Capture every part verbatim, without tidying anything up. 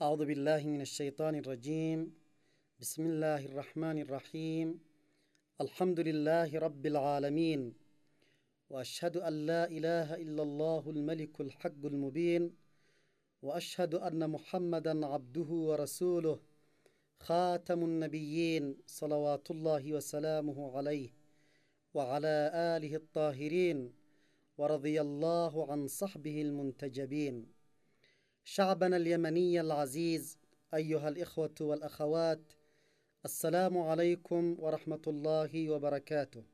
أعوذ بالله من الشيطان الرجيم. بسم الله الرحمن الرحيم. الحمد لله رب العالمين، وأشهد أن لا إله إلا الله الملك الحق المبين، وأشهد أن محمدا عبده ورسوله خاتم النبيين صلوات الله وسلامه عليه وعلى آله الطاهرين، ورضي الله عن صحبه المنتجبين. شعبنا اليمني العزيز، أيها الإخوة والأخوات، السلام عليكم ورحمة الله وبركاته.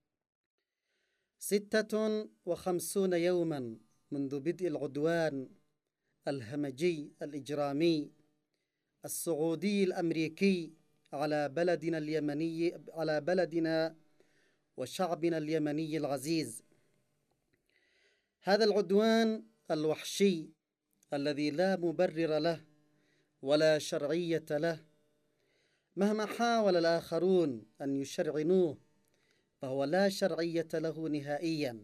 ستة وخمسون يوما منذ بدء العدوان الهمجي الإجرامي السعودي الأمريكي على بلدنا اليمني على بلدنا وشعبنا اليمني العزيز. هذا العدوان الوحشي الذي لا مبرر له ولا شرعية له، مهما حاول الآخرون أن يشرعنوه فهو لا شرعية له نهائيا،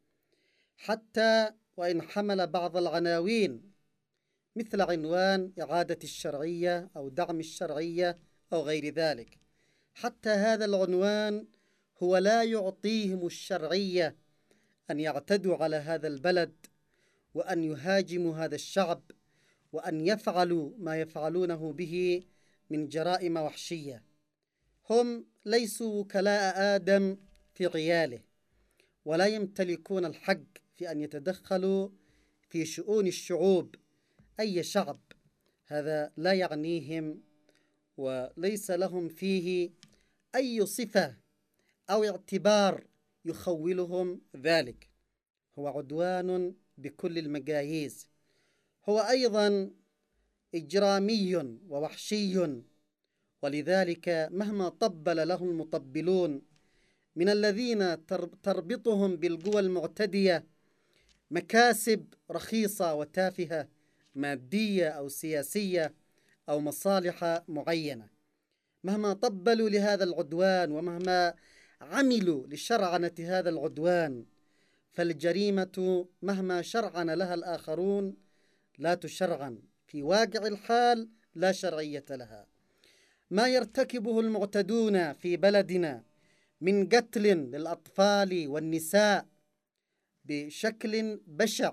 حتى وإن حمل بعض العناوين مثل عنوان إعادة الشرعية أو دعم الشرعية أو غير ذلك. حتى هذا العنوان هو لا يعطيهم الشرعية أن يعتدوا على هذا البلد وأن يهاجموا هذا الشعب وأن يفعلوا ما يفعلونه به من جرائم وحشية. هم ليسوا وكلاء آدم في عياله، ولا يمتلكون الحق في أن يتدخلوا في شؤون الشعوب. أي شعب هذا لا يعنيهم، وليس لهم فيه أي صفة أو اعتبار يخولهم ذلك. هو عدوان بكل المقاييس، هو أيضا إجرامي ووحشي، ولذلك مهما طبل له المطبلون من الذين تربطهم بالقوى المعتدية مكاسب رخيصة وتافهة مادية أو سياسية أو مصالح معينة، مهما طبلوا لهذا العدوان ومهما عملوا لشرعنة هذا العدوان، فالجريمة مهما شرعن لها الآخرون لا تشرعن، في واقع الحال لا شرعية لها. ما يرتكبه المعتدون في بلدنا من قتل للأطفال والنساء بشكل بشع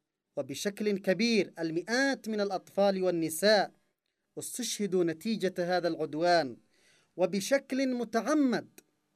وبشكل كبير، المئات من الأطفال والنساء استشهدوا نتيجة هذا العدوان، وبشكل متعمد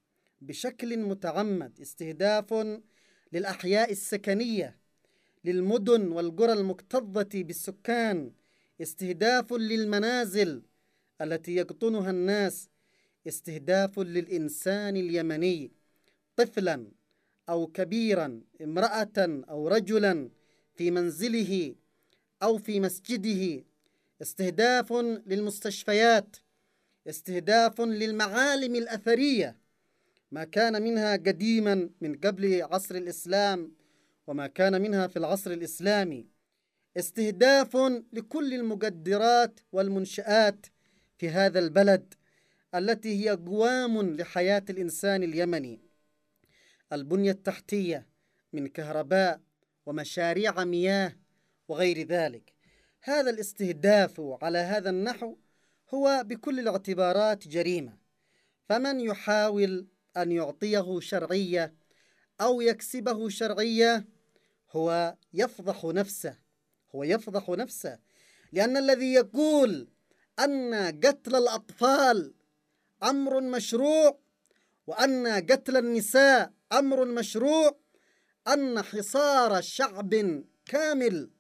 بشكل متعمد استهداف للأحياء السكنية، للمدن والقرى المكتظة بالسكان، استهداف للمنازل التي يقطنها الناس، استهداف للإنسان اليمني، طفلا أو كبيرا، امرأة أو رجلا، في منزله أو في مسجده، استهداف للمستشفيات، استهداف للمعالم الأثرية، ما كان منها قديما من قبل عصر الإسلام وما كان منها في العصر الإسلامي، استهداف لكل المقدرات والمنشآت في هذا البلد التي هي قوام لحياة الإنسان اليمني، البنية التحتية من كهرباء ومشاريع مياه وغير ذلك. هذا الاستهداف على هذا النحو هو بكل الاعتبارات جريمة، فمن يحاول أن يعطيه شرعية أو يكسبه شرعية هو يفضح نفسه هو يفضح نفسه لأن الذي يقول أن قتل الأطفال أمر مشروع، وأن قتل النساء أمر مشروع، أن حصار شعب كامل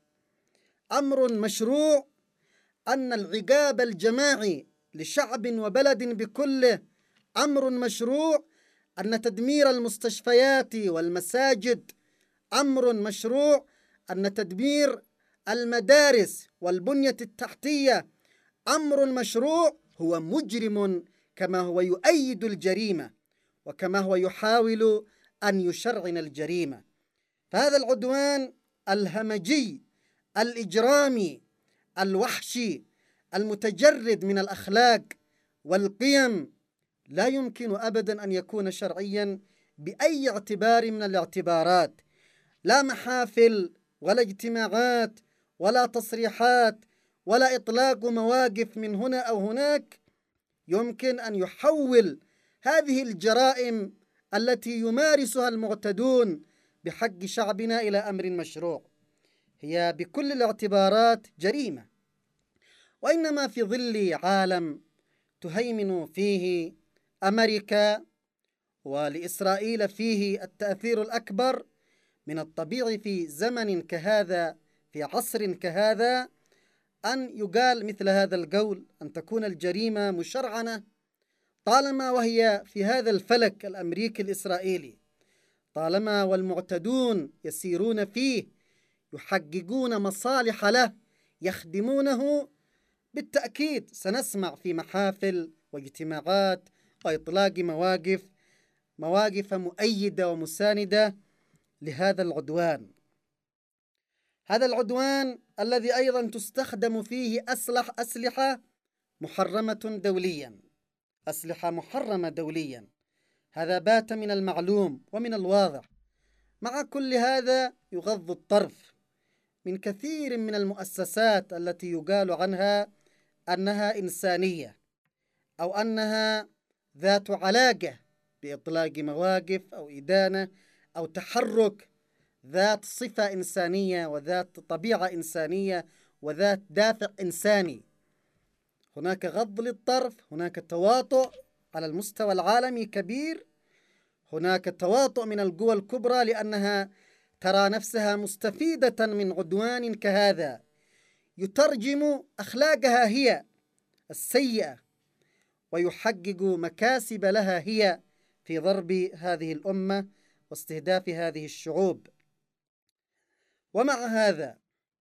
أمر مشروع، أن العقاب الجماعي لشعب وبلد بكله أمر مشروع، أن تدمير المستشفيات والمساجد أمر مشروع، أن تدمير المدارس والبنية التحتية أمر مشروع، هو مجرم كما هو يؤيد الجريمة وكما هو يحاول أن يشرعن الجريمة. فهذا العدوان الهمجي الإجرامي الوحشي المتجرد من الأخلاق والقيم لا يمكن أبدا أن يكون شرعيا بأي اعتبار من الاعتبارات، لا محافل ولا اجتماعات ولا تصريحات ولا إطلاق مواقف من هنا أو هناك يمكن أن يحول هذه الجرائم التي يمارسها المعتدون بحق شعبنا إلى أمر مشروع. هي بكل الاعتبارات جريمة، وإنما في ظل عالم تهيمن فيه أمريكا ولإسرائيل فيه التأثير الأكبر، من الطبيعي في زمن كهذا، في عصر كهذا، أن يقال مثل هذا القول، أن تكون الجريمة مشرعنة طالما وهي في هذا الفلك الأمريكي الإسرائيلي، طالما والمعتدون يسيرون فيه يحققون مصالح له يخدمونه. بالتأكيد سنسمع في محافل واجتماعات وإطلاق مواقف مواقف مؤيدة ومساندة لهذا العدوان. هذا العدوان الذي أيضا تستخدم فيه أسلح أسلحة محرمة دوليا، أسلحة محرمة دوليا، هذا بات من المعلوم ومن الواضح. مع كل هذا يغض الطرف من كثير من المؤسسات التي يقال عنها أنها إنسانية أو أنها ذات علاقة بإطلاق مواقف أو إدانة أو تحرك ذات صفة إنسانية وذات طبيعة إنسانية وذات دافع إنساني. هناك غض للطرف، هناك تواطؤ على المستوى العالمي كبير، هناك تواطؤ من القوى الكبرى لأنها ترى نفسها مستفيدة من عدوان كهذا يترجم أخلاقها هي السيئة ويحقق مكاسب لها هي في ضرب هذه الأمة واستهداف هذه الشعوب. ومع هذا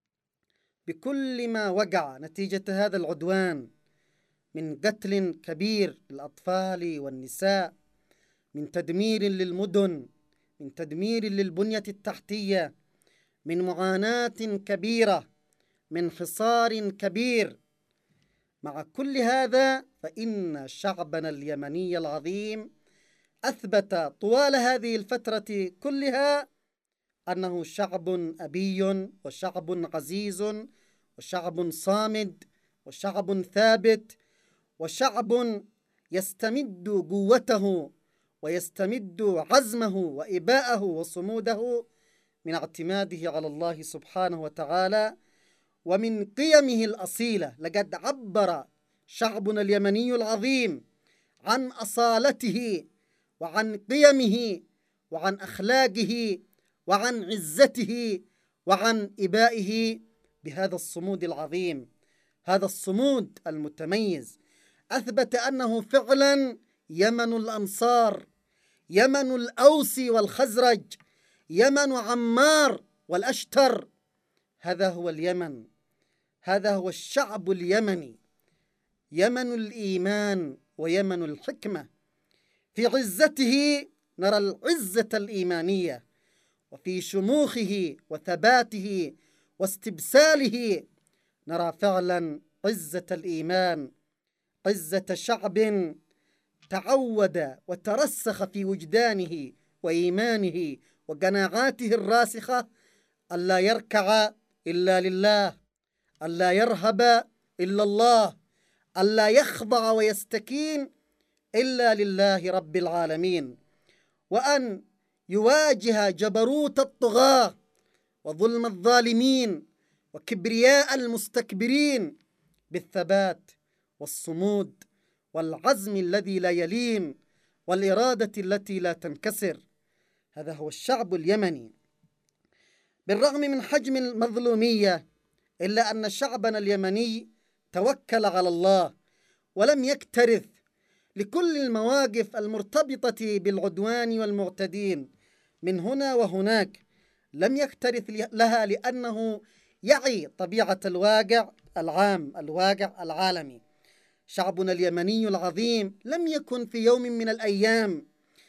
بكل ما وقع نتيجة هذا العدوان من قتل كبير للأطفال والنساء، من تدمير للمدن، من تدمير للبنية التحتية، من معاناة كبيرة، من حصار كبير، مع كل هذا فإن شعبنا اليمني العظيم أثبت طوال هذه الفترة كلها أنه شعب أبي وشعب عزيز وشعب صامد وشعب ثابت وشعب يستمد قوته ويستمد عزمه وإباءه وصموده من اعتماده على الله سبحانه وتعالى ومن قيمه الأصيلة. لقد عبر شعبنا اليمني العظيم عن أصالته وعن قيمه وعن أخلاقه وعن عزته وعن إبائه بهذا الصمود العظيم، هذا الصمود المتميز. أثبت أنه فعلا يمن الأنصار، يمن الأوس والخزرج، يمن عمار والأشتر. هذا هو اليمن، هذا هو الشعب اليمني، يمن الإيمان ويمن الحكمة. في عزته نرى العزة الإيمانية، وفي شموخه وثباته واستبساله نرى فعلا عزة الإيمان، عزة شعب تعود وترسخ في وجدانه وإيمانه وقناعاته الراسخة ألا يركع إلا لله، ألا يرهب إلا الله، ألا يخضع ويستكين إلا لله رب العالمين، وأن يواجه جبروت الطغاة وظلم الظالمين وكبرياء المستكبرين بالثبات والصمود والعزم الذي لا يلين والإرادة التي لا تنكسر. هذا هو الشعب اليمني. بالرغم من حجم المظلومية إلا أن شعبنا اليمني توكل على الله ولم يكترث لكل المواقف المرتبطة بالعدوان والمعتدين من هنا وهناك، لم يكترث لها لأنه يعي طبيعة الواقع العام، الواقع العالمي. شعبنا اليمني العظيم لم يكن في يوم من الأيام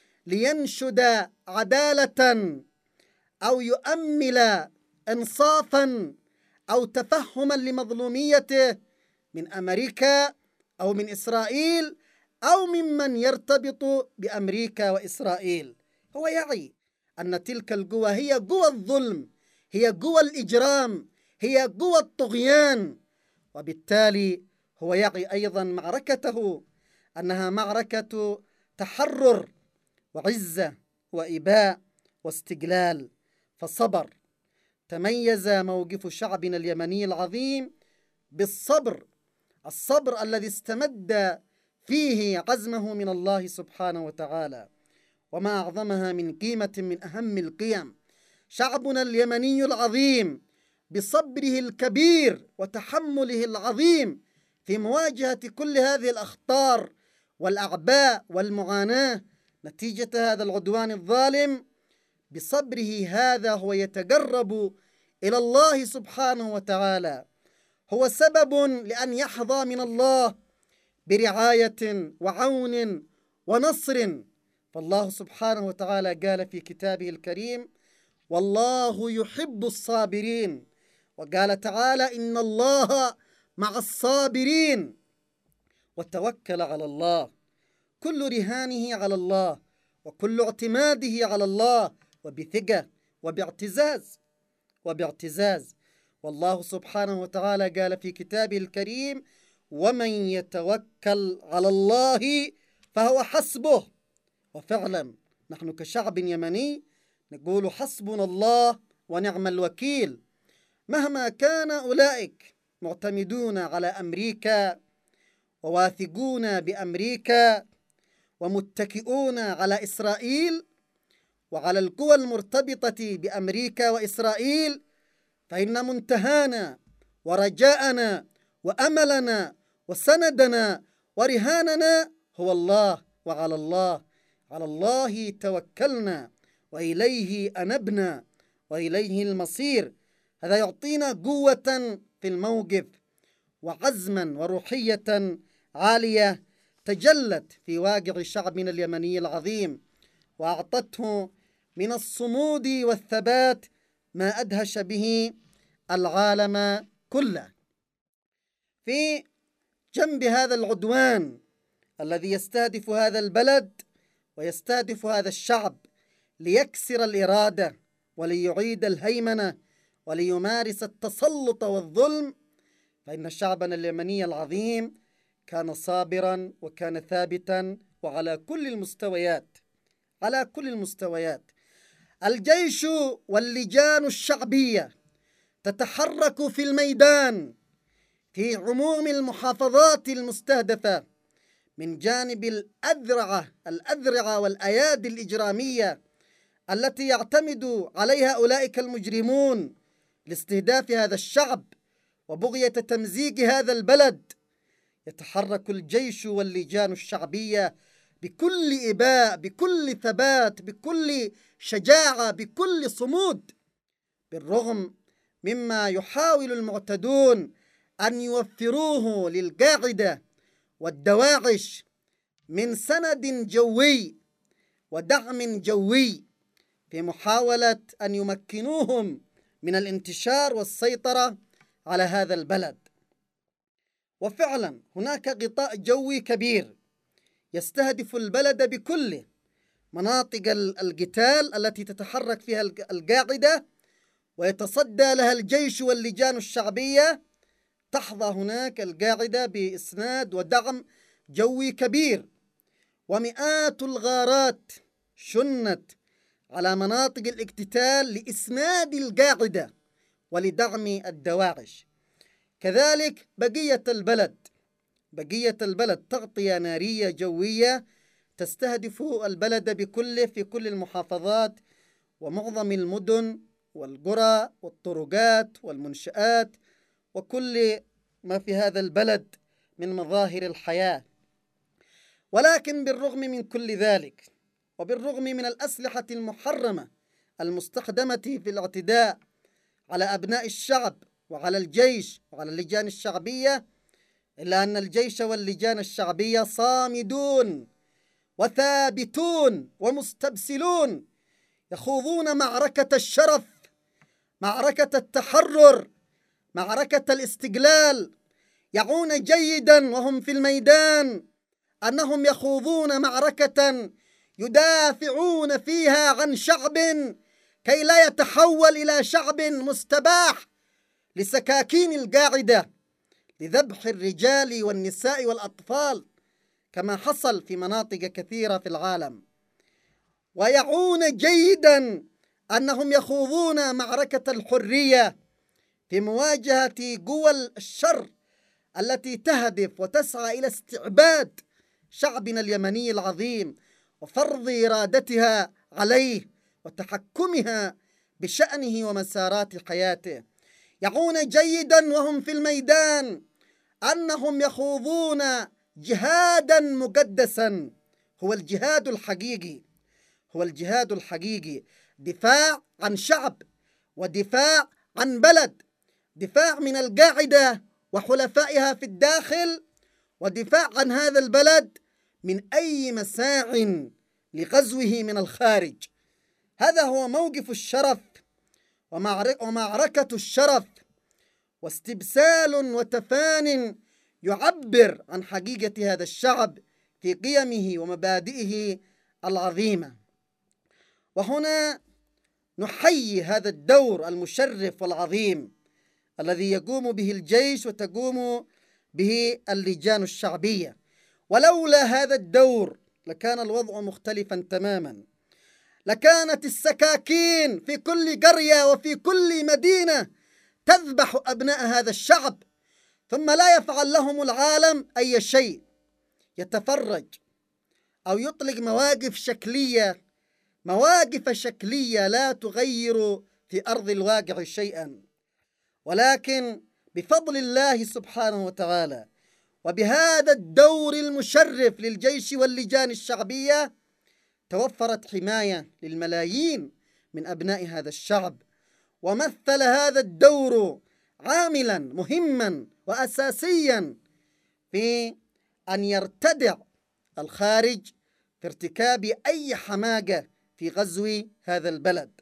لينشد عدالة أو يؤمل إنصافا أو تفهما لمظلوميته من أمريكا أو من إسرائيل أو ممن يرتبط بأمريكا وإسرائيل. هو يعي أن تلك القوى هي قوى الظلم، هي قوى الإجرام، هي قوى الطغيان، وبالتالي هو يعي أيضا معركته أنها معركة تحرر وعزة وإباء واستقلال، فصبر. تميز موقف شعبنا اليمني العظيم بالصبر، الصبر الذي استمد فيه عزمه من الله سبحانه وتعالى، وما أعظمها من قيمة من أهم القيم. شعبنا اليمني العظيم بصبره الكبير وتحمله العظيم في مواجهة كل هذه الأخطار والأعباء والمعاناة نتيجة هذا العدوان الظالم، بصبره هذا هو يتقرب إلى الله سبحانه وتعالى، هو سبب لأن يحظى من الله برعاية وعون ونصر. فالله سبحانه وتعالى قال في كتابه الكريم: والله يحب الصابرين. وقال تعالى: إن الله مع الصابرين. وتوكل على الله، كل رهانه على الله وكل اعتماده على الله، وبثقة وباعتزاز وباعتزاز. والله سبحانه وتعالى قال في كتابه الكريم: ومن يتوكل على الله فهو حسبه. وفعلا نحن كشعب يمني نقول: حسبنا الله ونعم الوكيل. مهما كان أولئك معتمدون على أمريكا وواثقون بأمريكا ومتكئون على إسرائيل وعلى القوى المرتبطة بأمريكا وإسرائيل، فإن منتهانا ورجاءنا وأملنا وسندنا ورهاننا هو الله، وعلى الله على الله توكلنا وإليه أنبنا وإليه المصير. هذا يعطينا قوة في الموقف وعزما وروحية عالية تجلت في واقع شعبنا اليمني العظيم، وأعطته من الصمود والثبات ما أدهش به العالم كله. في جنب هذا العدوان الذي يستهدف هذا البلد ويستهدف هذا الشعب ليكسر الإرادة وليعيد الهيمنة وليمارس التسلط والظلم، فإن شعبنا اليمني العظيم كان صابرا وكان ثابتا، وعلى كل المستويات على كل المستويات. الجيش واللجان الشعبية تتحرك في الميدان في عموم المحافظات المستهدفة من جانب الأذرعة الأذرعة والأيادي الإجرامية التي يعتمد عليها أولئك المجرمون لاستهداف هذا الشعب وبغية تمزيق هذا البلد. يتحرك الجيش واللجان الشعبية بكل إباء، بكل ثبات، بكل شجاعة، بكل صمود، بالرغم مما يحاول المعتدون أن يوفروه للقاعدة والدواعش من سند جوي ودعم جوي في محاولة أن يمكنوهم من الانتشار والسيطرة على هذا البلد. وفعلا هناك غطاء جوي كبير يستهدف البلد بكل مناطق القتال التي تتحرك فيها القاعدة ويتصدى لها الجيش واللجان الشعبية. تحظى هناك القاعدة بإسناد ودعم جوي كبير، ومئات الغارات شنت على مناطق الاقتتال لإسناد القاعدة ولدعم الدواعش. كذلك بقية البلد بقية البلد تغطية نارية جوية تستهدف البلد بكله في كل المحافظات ومعظم المدن والقرى والطرقات والمنشآت وكل ما في هذا البلد من مظاهر الحياة. ولكن بالرغم من كل ذلك وبالرغم من الأسلحة المحرمة المستخدمة في الاعتداء على أبناء الشعب وعلى الجيش وعلى اللجان الشعبية، إلا أن الجيش واللجان الشعبية صامدون وثابتون ومستبسلون، يخوضون معركة الشرف، معركة التحرر، معركة الاستقلال. يعون جيدا وهم في الميدان أنهم يخوضون معركة يدافعون فيها عن شعب كي لا يتحول إلى شعب مستباح لسكاكين القاعدة، لذبح الرجال والنساء والأطفال كما حصل في مناطق كثيرة في العالم. ويعون جيدا أنهم يخوضون معركة الحرية في مواجهة قوى الشر التي تهدف وتسعى إلى استعباد شعبنا اليمني العظيم وفرض إرادتها عليه وتحكمها بشأنه ومسارات حياته. يعون جيدا وهم في الميدان أنهم يخوضون جهادا مقدسا، هو الجهاد الحقيقي، هو الجهاد الحقيقي، دفاع عن شعب ودفاع عن بلد، دفاع من القاعدة وحلفائها في الداخل، ودفاع عن هذا البلد من أي مساع لغزوه من الخارج. هذا هو موقف الشرف ومعركة الشرف، واستبسال وتفان يعبر عن حقيقة هذا الشعب في قيمه ومبادئه العظيمة. وهنا نحيي هذا الدور المشرف والعظيم الذي يقوم به الجيش وتقوم به اللجان الشعبية. ولولا هذا الدور لكان الوضع مختلفا تماما، لكانت السكاكين في كل قرية وفي كل مدينة تذبح أبناء هذا الشعب، ثم لا يفعل لهم العالم أي شيء، يتفرج أو يطلق مواقف شكلية، مواقف شكلية لا تغير في أرض الواقع شيئا. ولكن بفضل الله سبحانه وتعالى وبهذا الدور المشرف للجيش واللجان الشعبية توفرت حماية للملايين من أبناء هذا الشعب، ومثل هذا الدور عاملا مهما وأساسيا في أن يرتدع الخارج في ارتكاب أي حماقة في غزو هذا البلد.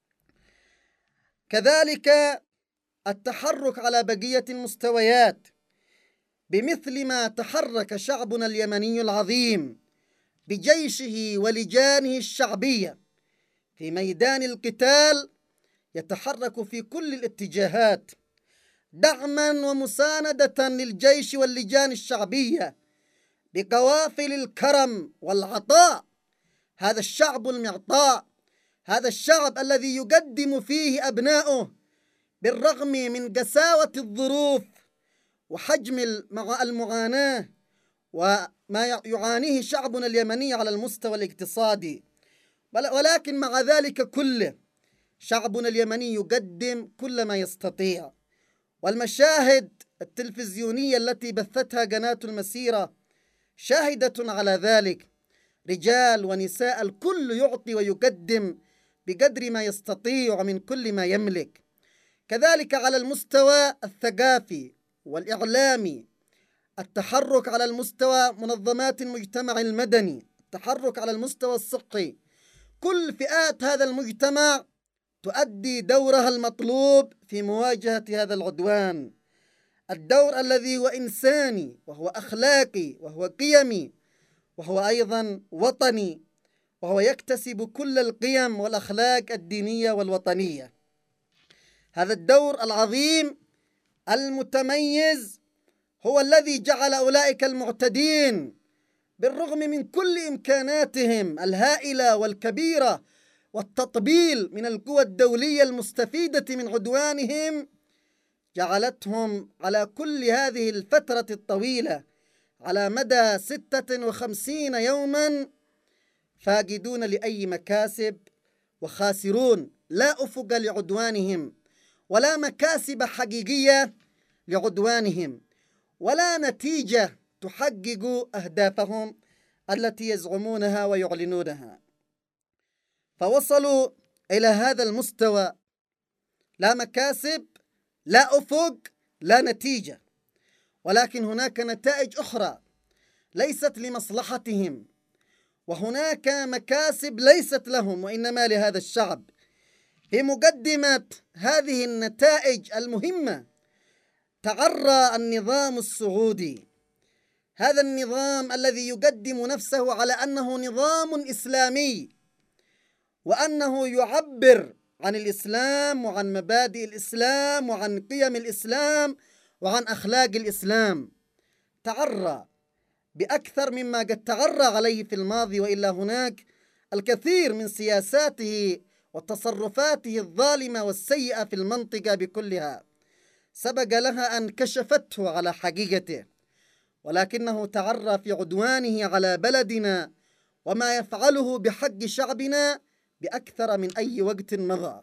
كذلك التحرك على بقية المستويات بمثل ما تحرك شعبنا اليمني العظيم بجيشه ولجانه الشعبية في ميدان القتال، يتحرك في كل الاتجاهات دعما ومساندة للجيش واللجان الشعبية بقوافل الكرم والعطاء. هذا الشعب المعطاء، هذا الشعب الذي يقدم فيه أبناؤه بالرغم من قساوة الظروف وحجم المعاناة وما يعانيه شعبنا اليمني على المستوى الاقتصادي، ولكن مع ذلك كله شعبنا اليمني يقدم كل ما يستطيع. والمشاهد التلفزيونية التي بثتها قناة المسيرة شاهدة على ذلك، رجال ونساء الكل يعطي ويقدم بقدر ما يستطيع من كل ما يملك. كذلك على المستوى الثقافي والإعلامي، التحرك على المستوى منظمات المجتمع المدني، التحرك على المستوى الصحي، كل فئات هذا المجتمع تؤدي دورها المطلوب في مواجهة هذا العدوان، الدور الذي هو إنساني وهو أخلاقي وهو قيمي وهو أيضا وطني، وهو يكتسب كل القيم والأخلاق الدينية والوطنية. هذا الدور العظيم المتميز هو الذي جعل أولئك المعتدين بالرغم من كل إمكاناتهم الهائلة والكبيرة والتطبيل من القوى الدولية المستفيدة من عدوانهم، جعلتهم على كل هذه الفترة الطويلة على مدى ستة وخمسين يوما فاقدون لأي مكاسب وخاسرون، لا أفق لعدوانهم ولا مكاسب حقيقية لعدوانهم ولا نتيجة تحقق أهدافهم التي يزعمونها ويعلنونها. فوصلوا إلى هذا المستوى، لا مكاسب، لا أفق، لا نتيجة، ولكن هناك نتائج أخرى ليست لمصلحتهم، وهناك مكاسب ليست لهم وإنما لهذا الشعب. في مقدمة هذه النتائج المهمة تعرى النظام السعودي، هذا النظام الذي يقدم نفسه على أنه نظام إسلامي وأنه يعبر عن الإسلام وعن مبادئ الإسلام وعن قيم الإسلام وعن أخلاق الإسلام. تعرى بأكثر مما قد تعرى عليه في الماضي، وإلا هناك الكثير من سياساته وتصرفاته الظالمة والسيئة في المنطقة بكلها سبق لها أن كشفته على حقيقته، ولكنه تعرى في عدوانه على بلدنا وما يفعله بحق شعبنا بأكثر من أي وقت مضى.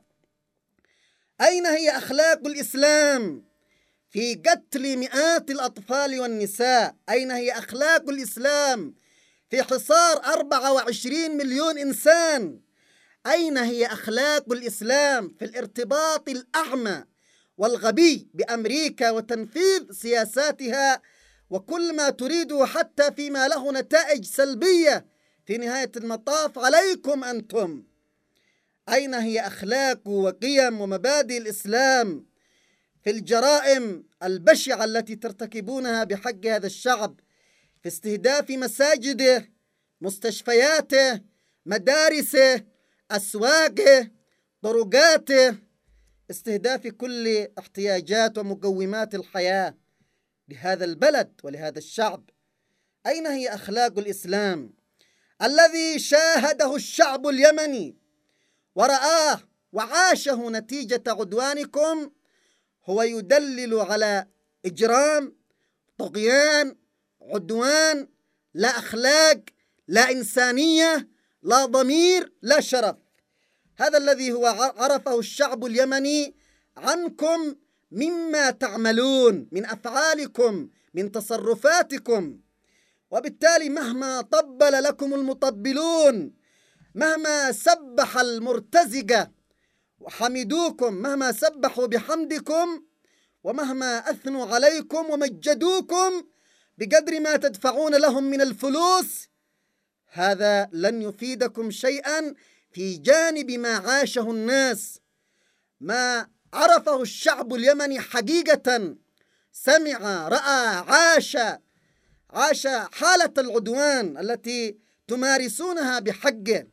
أين هي أخلاق الإسلام في قتل مئات الأطفال والنساء؟ أين هي أخلاق الإسلام في حصار أربعة وعشرين مليون إنسان؟ أين هي أخلاق الإسلام في الارتباط الأعمى والغبي بأمريكا وتنفيذ سياساتها وكل ما تريده، حتى فيما له نتائج سلبية في نهاية المطاف عليكم أنتم؟ أين هي أخلاق وقيم ومبادئ الإسلام في الجرائم البشعة التي ترتكبونها بحق هذا الشعب، في استهداف مساجده، مستشفياته، مدارسه، أسواقه، طرقاته، استهداف كل احتياجات ومقومات الحياة لهذا البلد ولهذا الشعب؟ أين هي أخلاق الإسلام الذي شاهده الشعب اليمني ورآه وعاشه نتيجة عدوانكم؟ هو يدلل على إجرام، طغيان، عدوان، لا أخلاق، لا إنسانية، لا ضمير، لا شرف. هذا الذي هو عرفه الشعب اليمني عنكم مما تعملون من أفعالكم، من تصرفاتكم. وبالتالي مهما طبل لكم المطبلون، مهما سبح المرتزقة وحمدوكم، مهما سبحوا بحمدكم، ومهما أثنوا عليكم ومجدوكم بقدر ما تدفعون لهم من الفلوس، هذا لن يفيدكم شيئا في جانب ما عاشه الناس، ما عرفه الشعب اليمني حقيقة، سمع، رأى، عاش عاش حالة العدوان التي تمارسونها بحقه.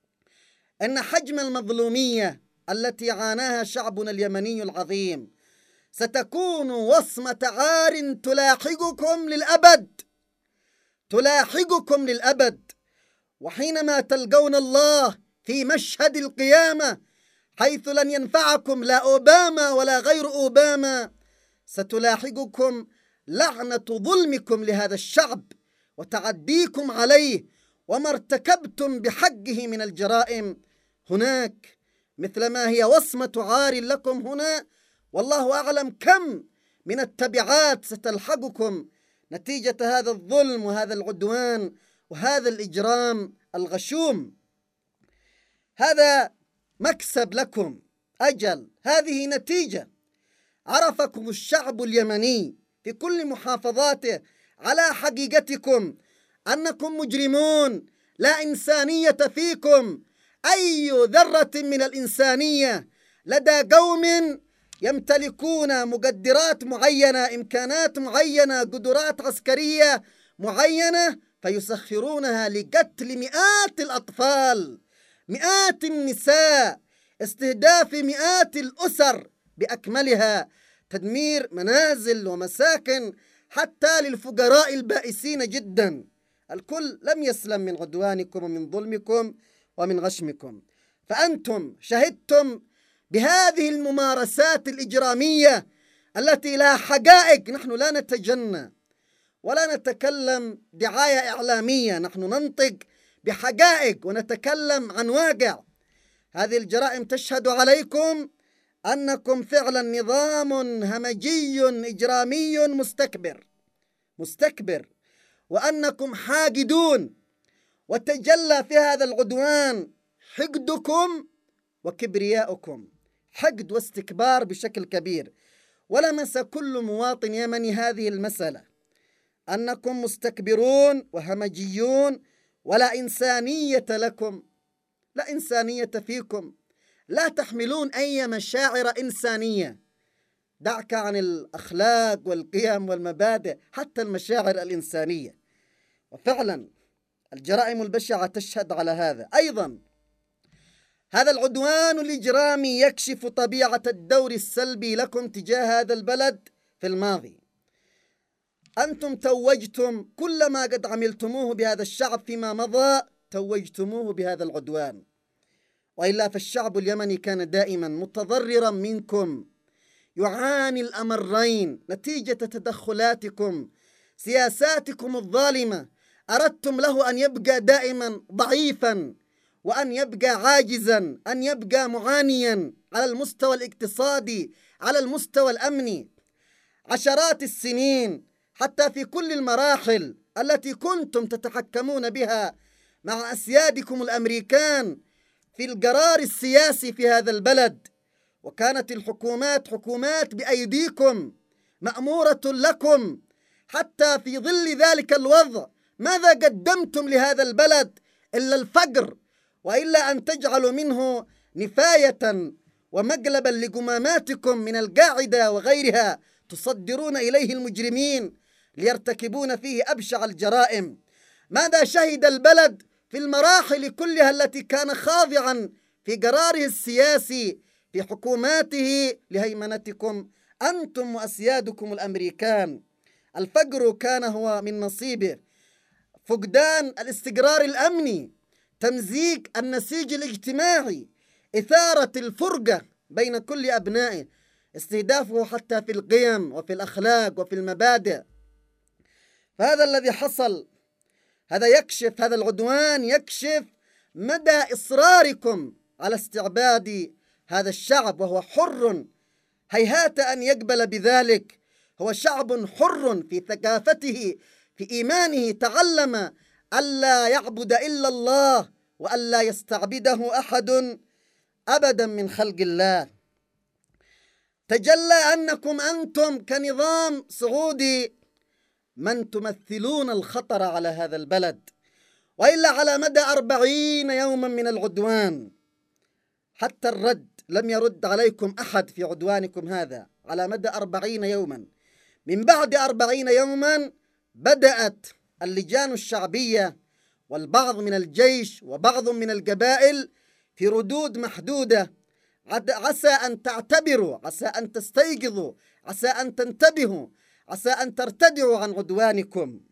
أن حجم المظلومية التي عاناها شعبنا اليمني العظيم ستكون وصمة عار تلاحقكم للأبد، تلاحقكم للأبد. وحينما تلقون الله في مشهد القيامة حيث لن ينفعكم لا أوباما ولا غير أوباما، ستلاحقكم لعنة ظلمكم لهذا الشعب وتعديكم عليه وما ارتكبتم بحقه من الجرائم هناك، مثلما هي وصمة عار لكم هنا. والله أعلم كم من التبعات ستلحقكم نتيجة هذا الظلم وهذا العدوان وهذا الإجرام الغشوم. هذا مكسب لكم، أجل هذه نتيجة. عرفكم الشعب اليمني في كل محافظاته على حقيقتكم أنكم مجرمون، لا إنسانية فيكم، أي ذرة من الإنسانية لدى قوم يمتلكون مقدرات معينة، إمكانات معينة، قدرات عسكرية معينة، فيسخرونها لقتل مئات الأطفال، مئات النساء، استهداف مئات الأسر بأكملها، تدمير منازل ومساكن حتى للفقراء البائسين جدا. الكل لم يسلم من عدوانكم ومن ظلمكم ومن غشمكم. فأنتم شهدتم بهذه الممارسات الإجرامية التي لها حقائق. نحن لا نتجنى ولا نتكلم دعاية إعلامية، نحن ننطق بحقائق ونتكلم عن واقع. هذه الجرائم تشهد عليكم أنكم فعلا نظام همجي إجرامي مستكبر مستكبر وأنكم حاقدون، وتجلى في هذا العدوان حقدكم وكبرياؤكم، حقد واستكبار بشكل كبير. ولمس كل مواطن يمني هذه المسألة، أنكم مستكبرون وهمجيون ولا إنسانية لكم، لا إنسانية فيكم، لا تحملون أي مشاعر إنسانية. دعك عن الأخلاق والقيم والمبادئ، حتى المشاعر الإنسانية. وفعلا الجرائم البشعة تشهد على هذا. أيضا هذا العدوان الإجرامي يكشف طبيعة الدور السلبي لكم تجاه هذا البلد في الماضي. أنتم توجتم كل ما قد عملتموه بهذا الشعب فيما مضى، توجتموه بهذا العدوان، وإلا فالشعب اليمني كان دائما متضررا منكم، يعاني الأمرين نتيجة تدخلاتكم، سياساتكم الظالمة. أردتم له أن يبقى دائما ضعيفا، وأن يبقى عاجزا، أن يبقى معانيا على المستوى الاقتصادي، على المستوى الأمني. عشرات السنين حتى في كل المراحل التي كنتم تتحكمون بها مع أسيادكم الأمريكان في القرار السياسي في هذا البلد، وكانت الحكومات حكومات بأيديكم مأمورة لكم. حتى في ظل ذلك الوضع ماذا قدمتم لهذا البلد إلا الفقر، وإلا أن تجعلوا منه نفاية ومقلبا لقماماتكم من القاعدة وغيرها تصدرون إليه المجرمين ليرتكبون فيه أبشع الجرائم. ماذا شهد البلد في المراحل كلها التي كان خاضعا في قراره السياسي في حكوماته لهيمنتكم أنتم وأسيادكم الأمريكان؟ الفقر كان هو من نصيبه، فقدان الاستقرار الأمني، تمزيق النسيج الاجتماعي، إثارة الفرقة بين كل أبنائه، استهدافه حتى في القيم وفي الأخلاق وفي المبادئ. فهذا الذي حصل، هذا يكشف، هذا العدوان يكشف مدى إصراركم على استعباد هذا الشعب، وهو حر هيهات أن يقبل بذلك. هو شعب حر في ثقافته، في إيمانه، تعلم ألا يعبد إلا الله وألا يستعبده أحد أبدا من خلق الله. تجلى أنكم أنتم كنظام سعودي من تمثلون الخطر على هذا البلد، وإلا على مدى أربعين يوما من العدوان حتى الرد لم يرد عليكم أحد في عدوانكم هذا، على مدى أربعين يوما. من بعد أربعين يوما بدأت اللجان الشعبية والبعض من الجيش وبعض من القبائل في ردود محدودة، عسى أن تعتبروا، عسى أن تستيقظوا، عسى أن تنتبهوا، عسى أن ترتدعوا عن عدوانكم.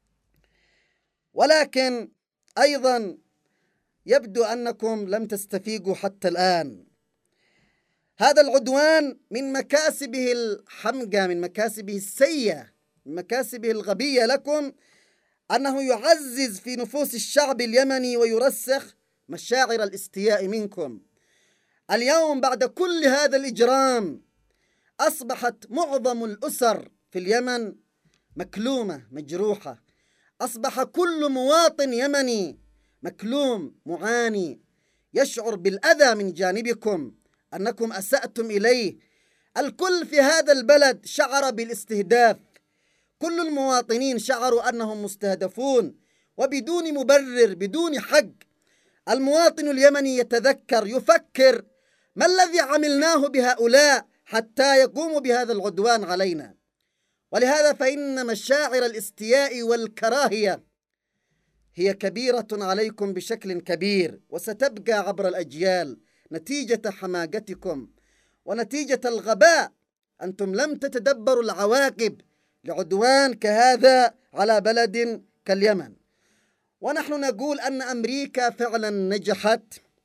ولكن أيضا يبدو أنكم لم تستفيقوا حتى الآن. هذا العدوان من مكاسبه الحمقى، من مكاسبه السيئة، من مكاسبه الغبية لكم أنه يعزز في نفوس الشعب اليمني ويرسخ مشاعر الاستياء منكم. اليوم بعد كل هذا الإجرام أصبحت معظم الأسر في اليمن مكلومة مجروحة، أصبح كل مواطن يمني مكلوم معاني، يشعر بالأذى من جانبكم، أنكم أسأتم إليه. الكل في هذا البلد شعر بالاستهداف، كل المواطنين شعروا أنهم مستهدفون وبدون مبرر، بدون حق. المواطن اليمني يتذكر، يفكر ما الذي عملناه بهؤلاء حتى يقوموا بهذا العدوان علينا. ولهذا فإن مشاعر الاستياء والكراهية هي كبيرة عليكم بشكل كبير، وستبقى عبر الأجيال نتيجة حماقتكم ونتيجة الغباء. أنتم لم تتدبروا العواقب لعدوان كهذا على بلد كاليمن. ونحن نقول أن أمريكا فعلا نجحت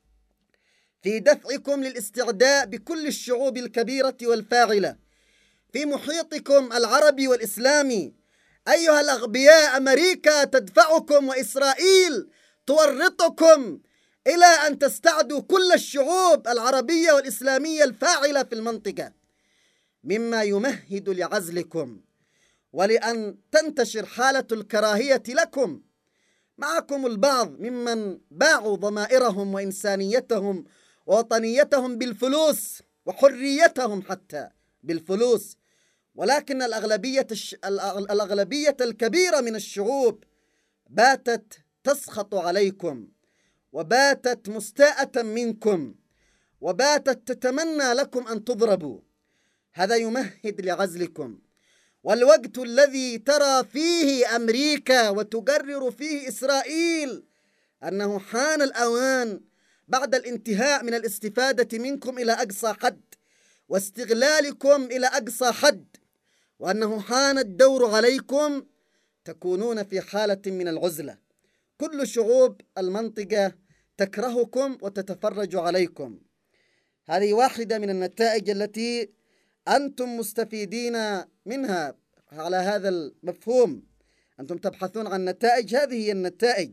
في دفعكم للاستعداء بكل الشعوب الكبيرة والفاعلة في محيطكم العربي والإسلامي. أيها الأغبياء، أمريكا تدفعكم وإسرائيل تورطكم إلى أن تستعدوا كل الشعوب العربية والإسلامية الفاعلة في المنطقة، مما يمهد لعزلكم ولأن تنتشر حالة الكراهية لكم. معكم البعض ممن باعوا ضمائرهم وإنسانيتهم ووطنيتهم بالفلوس، وحريتهم حتى بالفلوس، ولكن الأغلبية, الش... الأغلبية الكبيرة من الشعوب باتت تسخط عليكم، وباتت مستاءة منكم، وباتت تتمنى لكم أن تضربوا. هذا يمهد لعزلكم. والوقت الذي ترى فيه أمريكا وتقرر فيه إسرائيل أنه حان الأوان بعد الانتهاء من الاستفادة منكم إلى أقصى حد واستغلالكم إلى أقصى حد وأنه حان الدور عليكم تكونون في حالة من العزلة. كل شعوب المنطقة تكرهكم وتتفرج عليكم. هذه واحدة من النتائج التي أنتم مستفيدين منها على هذا المفهوم. أنتم تبحثون عن نتائج، هذه هي النتائج.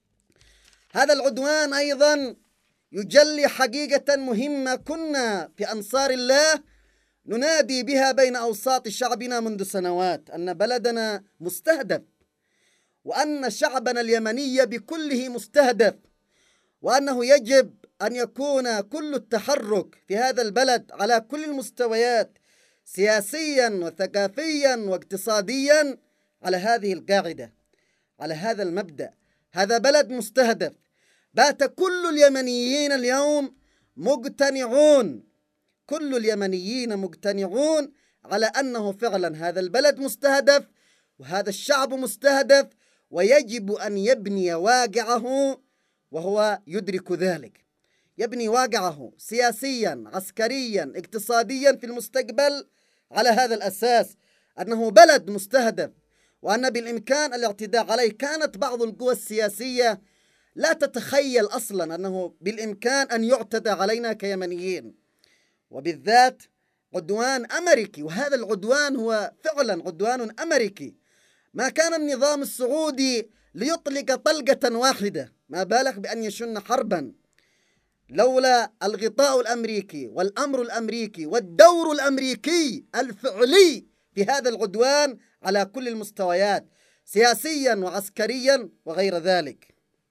هذا العدوان أيضا يجلي حقيقة مهمة كنا في أنصار الله ننادي بها بين أوساط شعبنا منذ سنوات، أن بلدنا مستهدف، وأن شعبنا اليمني بكله مستهدف، وأنه يجب أن يكون كل التحرك في هذا البلد على كل المستويات سياسيا وثقافيا واقتصاديا على هذه القاعدة، على هذا المبدأ. هذا بلد مستهدف. بات كل اليمنيين اليوم مقتنعون، كل اليمنيين مقتنعون على أنه فعلا هذا البلد مستهدف وهذا الشعب مستهدف، ويجب أن يبني واقعه، وهو يدرك ذلك. يبني واقعه سياسيا عسكريا اقتصاديا في المستقبل على هذا الأساس، أنه بلد مستهدف وأن بالإمكان الاعتداء عليه. كانت بعض القوى السياسية لا تتخيل أصلا أنه بالإمكان أن يعتدى علينا كيمنيين، وبالذات عدوان أمريكي، وهذا العدوان هو فعلا عدوان أمريكي. ما كان النظام السعودي ليطلق طلقة واحدة، ما بالغ بأن يشن حربا، لولا الغطاء الأمريكي والأمر الأمريكي والدور الأمريكي الفعلي في هذا العدوان على كل المستويات سياسيا وعسكريا وغير ذلك.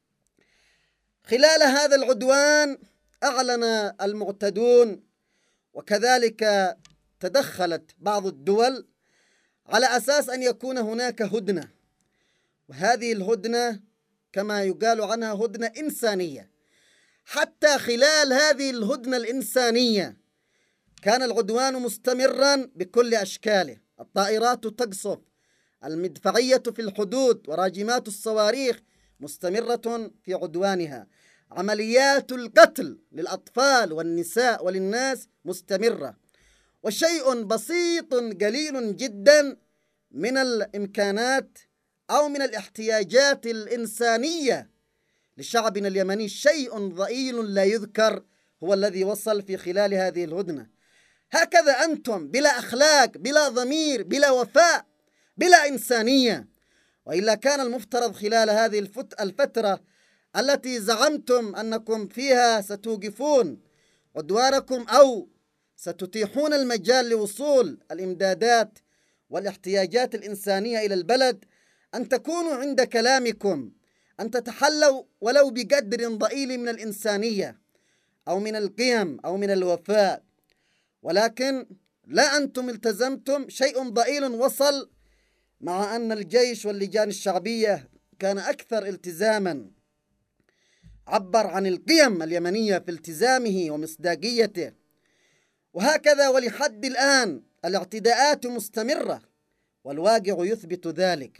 خلال هذا العدوان أعلن المعتدون، وكذلك تدخلت بعض الدول على أساس أن يكون هناك هدنة، وهذه الهدنة كما يقال عنها هدنة إنسانية. حتى خلال هذه الهدنة الإنسانية كان العدوان مستمرا بكل أشكاله. الطائرات تقصف، المدفعية في الحدود وراجمات الصواريخ مستمرة في عدوانها، عمليات القتل للأطفال والنساء وللناس مستمرة، وشيء بسيط قليل جدا من الإمكانات أو من الاحتياجات الإنسانية لشعبنا اليمني، شيء ضئيل لا يذكر، هو الذي وصل في خلال هذه الهدنة. هكذا أنتم بلا أخلاق، بلا ضمير، بلا وفاء، بلا إنسانية. وإلا كان المفترض خلال هذه الفترة التي زعمتم أنكم فيها ستوقفون عدوانكم أو ستتيحون المجال لوصول الإمدادات والاحتياجات الإنسانية إلى البلد، أن تكونوا عند كلامكم، أن تتحلوا ولو بقدر ضئيل من الإنسانية أو من القيم أو من الوفاء. ولكن لا أنتم التزمتم، شيء ضئيل وصل، مع أن الجيش واللجان الشعبية كان أكثر التزاما، عبر عن القيم اليمنية في التزامه ومصداقيته. وهكذا ولحد الآن الاعتداءات مستمرة، والواقع يثبت ذلك.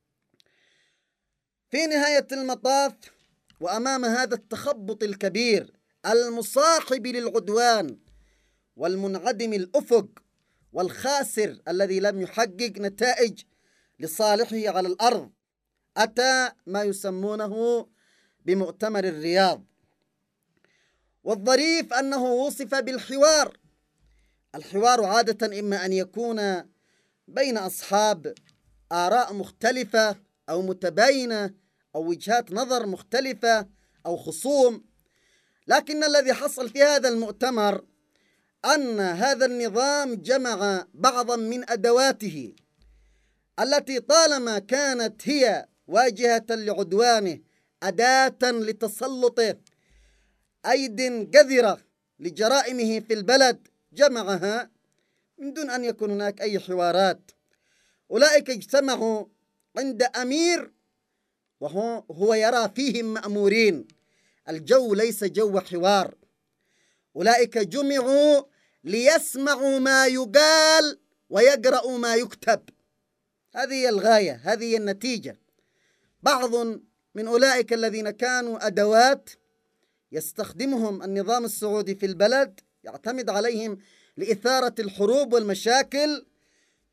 في نهاية المطاف، وأمام هذا التخبط الكبير المصاحب للعدوان والمنعدم الأفق والخاسر الذي لم يحقق نتائج لصالحه على الأرض، أتى ما يسمونه بمؤتمر الرياض. والظريف أنه وصف بالحوار. الحوار عادة إما أن يكون بين أصحاب آراء مختلفة أو متباينة أو وجهات نظر مختلفة أو خصوم، لكن الذي حصل في هذا المؤتمر أن هذا النظام جمع بعضا من أدواته التي طالما كانت هي واجهة لعدوانه، أداة لتسلطه، أيد قذرة لجرائمه في البلد، جمعها من دون أن يكون هناك أي حوارات. أولئك اجتمعوا عند أمير وهو هو يرى فيهم مأمورين. الجو ليس جو حوار. أولئك جمعوا ليسمعوا ما يقال ويقرأوا ما يكتب. هذه هي الغاية، هذه هي النتيجة. بعض من أولئك الذين كانوا أدوات يستخدمهم النظام السعودي في البلد، يعتمد عليهم لإثارة الحروب والمشاكل،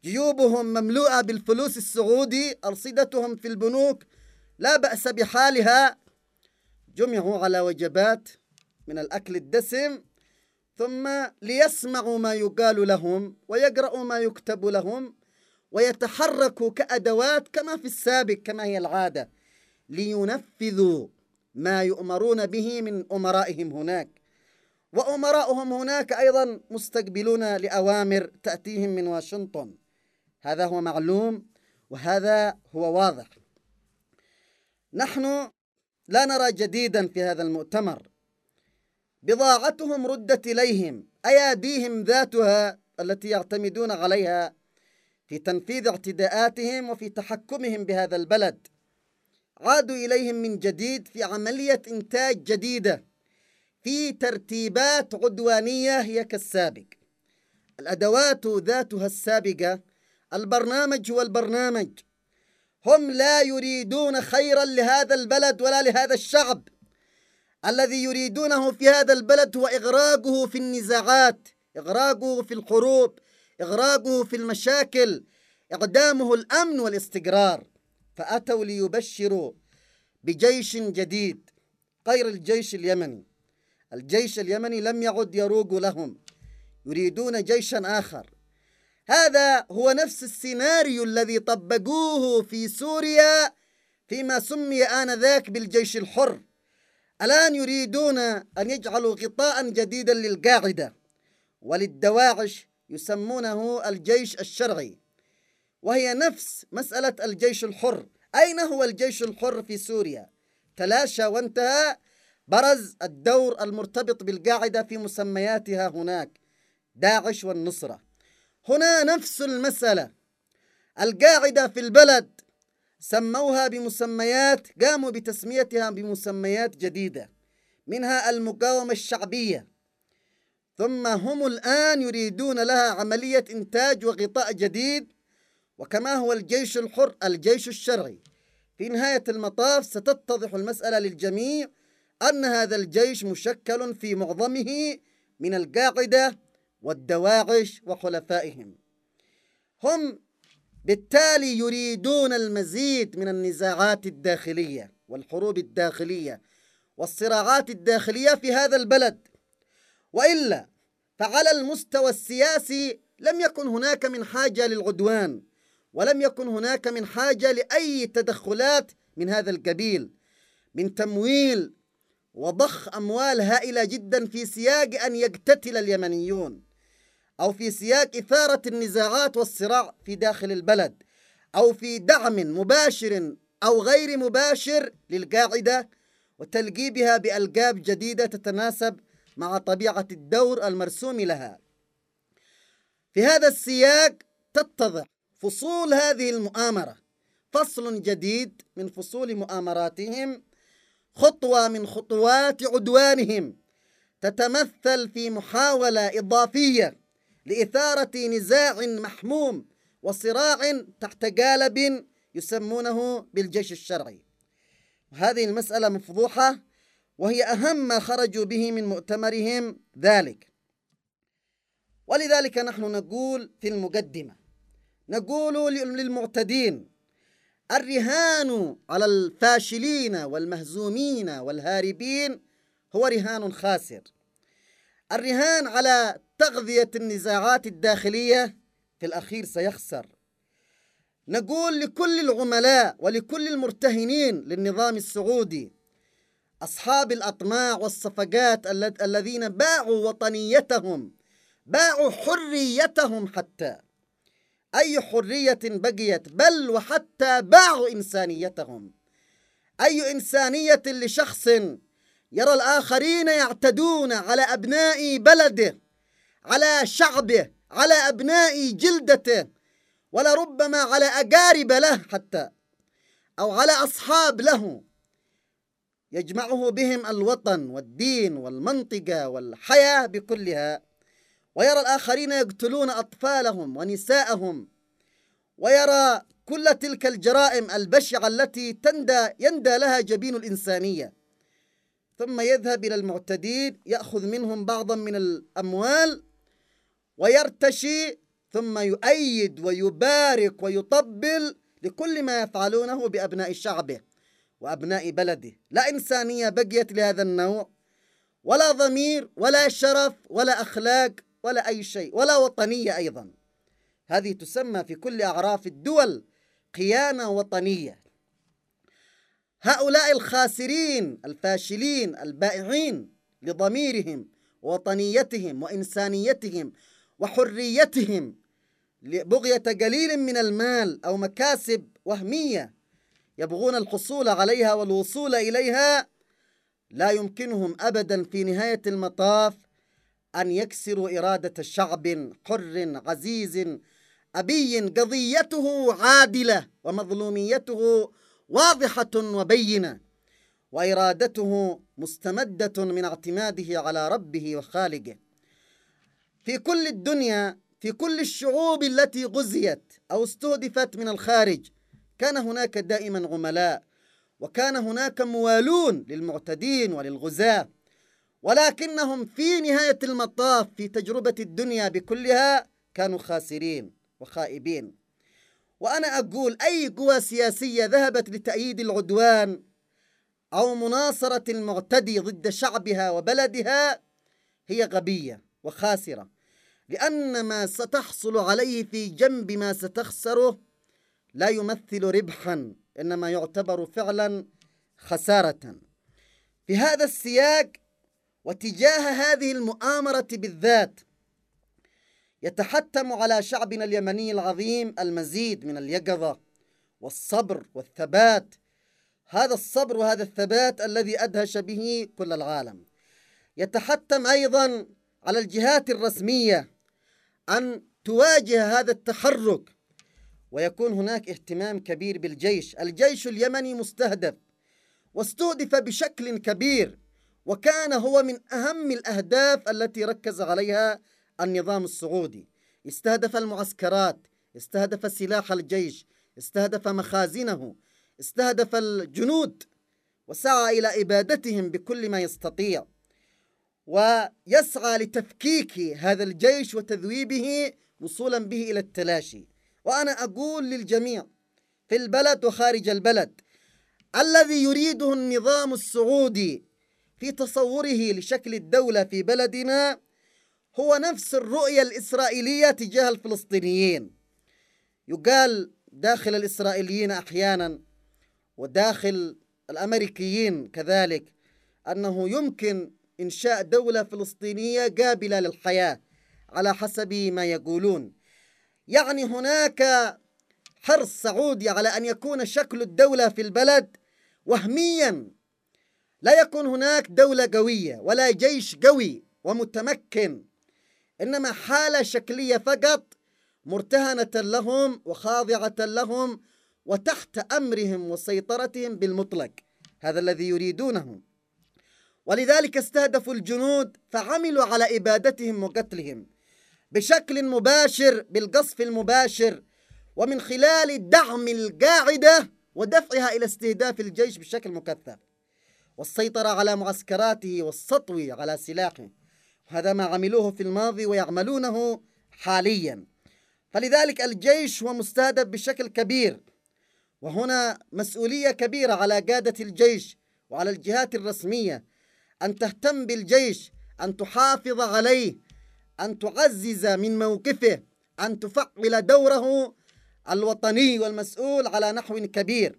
جيوبهم مملوءة بالفلوس السعودي، أرصدتهم في البنوك لا بأس بحالها، جمعوا على وجبات من الأكل الدسم، ثم ليسمعوا ما يقال لهم ويقرأوا ما يكتب لهم ويتحركوا كأدوات كما في السابق كما هي العادة، لينفذوا ما يؤمرون به من أمرائهم هناك، وأمراؤهم هناك أيضا مستقبلون لأوامر تأتيهم من واشنطن. هذا هو معلوم وهذا هو واضح. نحن لا نرى جديدا في هذا المؤتمر، بضاعتهم ردت إليهم، أياديهم ذاتها التي يعتمدون عليها في تنفيذ اعتداءاتهم وفي تحكمهم بهذا البلد، عادوا إليهم من جديد في عملية إنتاج جديدة، في ترتيبات عدوانية هي كالسابق. الأدوات ذاتها السابقة، البرنامج هو البرنامج، هم لا يريدون خيرا لهذا البلد ولا لهذا الشعب. الذي يريدونه في هذا البلد هو إغراقه في النزاعات، إغراقه في الحروب، إغراقه في المشاكل، إعدامه الأمن والاستقرار. فأتوا ليبشروا بجيش جديد غير الجيش اليمني. الجيش اليمني لم يعد يروق لهم، يريدون جيشا آخر. هذا هو نفس السيناريو الذي طبقوه في سوريا فيما سمي آنذاك بالجيش الحر. الآن يريدون أن يجعلوا غطاء جديدا للقاعدة وللدواعش يسمونه الجيش الشرعي، وهي نفس مسألة الجيش الحر. أين هو الجيش الحر في سوريا؟ تلاشى وانتهى، برز الدور المرتبط بالقاعدة في مسمياتها هناك، داعش والنصرة. هنا نفس المسألة، القاعدة في البلد سموها بمسميات، قاموا بتسميتها بمسميات جديدة، منها المقاومة الشعبية، ثم هم الآن يريدون لها عملية إنتاج وغطاء جديد، وكما هو الجيش الحر الجيش الشرعي. في نهاية المطاف ستتضح المسألة للجميع أن هذا الجيش مشكل في معظمه من القاعدة والدواعش وخلفائهم. هم بالتالي يريدون المزيد من النزاعات الداخلية والحروب الداخلية والصراعات الداخلية في هذا البلد، وإلا فعلى المستوى السياسي لم يكن هناك من حاجة للعدوان، ولم يكن هناك من حاجة لأي تدخلات من هذا القبيل، من تمويل وضخ أموال هائلة جدا في سياق أن يقتتل اليمنيون، أو في سياق إثارة النزاعات والصراع في داخل البلد، أو في دعم مباشر أو غير مباشر للقاعدة وتلقيبها بألقاب جديدة تتناسب مع طبيعة الدور المرسوم لها. في هذا السياق تتضح فصول هذه المؤامرة، فصل جديد من فصول مؤامراتهم، خطوة من خطوات عدوانهم، تتمثل في محاولة إضافية لإثارة نزاع محموم وصراع تحت قالب يسمونه بالجيش الشرعي. هذه المسألة مفضوحة، وهي أهم ما خرجوا به من مؤتمرهم ذلك. ولذلك نحن نقول في المقدمة، نقول للمعتدين: الرهان على الفاشلين والمهزومين والهاربين هو رهان خاسر. الرهان على تغذية النزاعات الداخلية في الأخير سيخسر. نقول لكل العملاء ولكل المرتهنين للنظام السعودي، أصحاب الأطماع والصفقات الذين باعوا وطنيتهم، باعوا حريتهم، حتى أي حرية بقيت، بل وحتى باعوا إنسانيتهم. أي إنسانية لشخص يرى الآخرين يعتدون على أبناء بلده، على شعبه، على أبناء جلدته، ولربما على أقارب له حتى، أو على أصحاب له يجمعه بهم الوطن والدين والمنطقة والحياة بكلها، ويرى الآخرين يقتلون أطفالهم ونساءهم، ويرى كل تلك الجرائم البشعة التي تندى يندى لها جبين الإنسانية، ثم يذهب إلى المعتدين يأخذ منهم بعضا من الأموال ويرتشي، ثم يؤيد ويبارك ويطبل لكل ما يفعلونه بأبناء شعبه وأبناء بلده. لا إنسانية بقيت لهذا النوع، ولا ضمير ولا شرف ولا أخلاق ولا أي شيء، ولا وطنية أيضا. هذه تسمى في كل أعراف الدول خيانة وطنية. هؤلاء الخاسرين الفاشلين البائعين لضميرهم ووطنيتهم وإنسانيتهم وحريتهم لبغية قليل من المال أو مكاسب وهمية يبغون الحصول عليها والوصول إليها، لا يمكنهم أبدا في نهاية المطاف أن يكسروا إرادة شعب حر عزيز أبي قضيته عادلة ومظلوميته واضحة وبينة، وإرادته مستمدة من اعتماده على ربه وخالقه. في كل الدنيا، في كل الشعوب التي غزيت أو استهدفت من الخارج، كان هناك دائما عملاء، وكان هناك موالون للمعتدين وللغزاة، ولكنهم في نهاية المطاف في تجربة الدنيا بكلها كانوا خاسرين وخائبين. وأنا أقول أي قوى سياسية ذهبت لتأييد العدوان أو مناصرة المعتدي ضد شعبها وبلدها هي غبية وخاسرة، لأن ما ستحصل عليه في جنب ما ستخسره لا يمثل ربحا، إنما يعتبر فعلا خسارة. في هذا السياق وتجاه هذه المؤامرة بالذات، يتحتم على شعبنا اليمني العظيم المزيد من اليقظة والصبر والثبات. هذا الصبر وهذا الثبات الذي أدهش به كل العالم. يتحتم أيضا على الجهات الرسمية أن تواجه هذا التحرك، ويكون هناك اهتمام كبير بالجيش. الجيش اليمني مستهدف واستهدف بشكل كبير، وكان هو من أهم الأهداف التي ركز عليها النظام السعودي. استهدف المعسكرات، استهدف سلاح الجيش، استهدف مخازنه، استهدف الجنود، وسعى إلى إبادتهم بكل ما يستطيع، ويسعى لتفكيك هذا الجيش وتذويبه وصولا به إلى التلاشي. وأنا أقول للجميع في البلد وخارج البلد، الذي يريده النظام السعودي في تصوره لشكل الدولة في بلدنا هو نفس الرؤية الإسرائيلية تجاه الفلسطينيين. يقال داخل الإسرائيليين أحيانا وداخل الأمريكيين كذلك أنه يمكن إنشاء دولة فلسطينية قابلة للحياة على حسب ما يقولون. يعني هناك حرص سعودي على أن يكون شكل الدولة في البلد وهميا، لا يكون هناك دولة قوية ولا جيش قوي ومتمكن، إنما حالة شكلية فقط مرتهنة لهم وخاضعة لهم وتحت أمرهم وسيطرتهم بالمطلق. هذا الذي يريدونه، ولذلك استهدفوا الجنود فعملوا على إبادتهم وقتلهم بشكل مباشر بالقصف المباشر، ومن خلال دعم القاعدة ودفعها إلى استهداف الجيش بشكل مكثف والسيطرة على معسكراته والسطو على سلاحه. هذا ما عملوه في الماضي ويعملونه حاليا. فلذلك الجيش هو مستهدف بشكل كبير، وهنا مسؤولية كبيرة على قادة الجيش وعلى الجهات الرسمية أن تهتم بالجيش، أن تحافظ عليه، أن تعزز من موقفه، أن تفعل دوره الوطني والمسؤول على نحو كبير.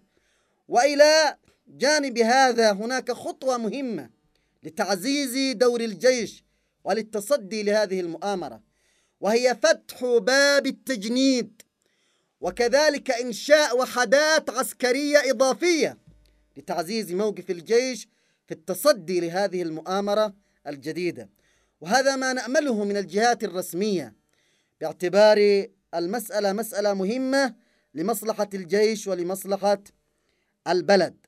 وإلى جانب هذا هناك خطوة مهمة لتعزيز دور الجيش وللتصدي لهذه المؤامرة، وهي فتح باب التجنيد، وكذلك إنشاء وحدات عسكرية إضافية لتعزيز موقف الجيش في التصدي لهذه المؤامرة الجديدة. وهذا ما نأمله من الجهات الرسمية، باعتبار المسألة مسألة مهمة لمصلحة الجيش ولمصلحة البلد.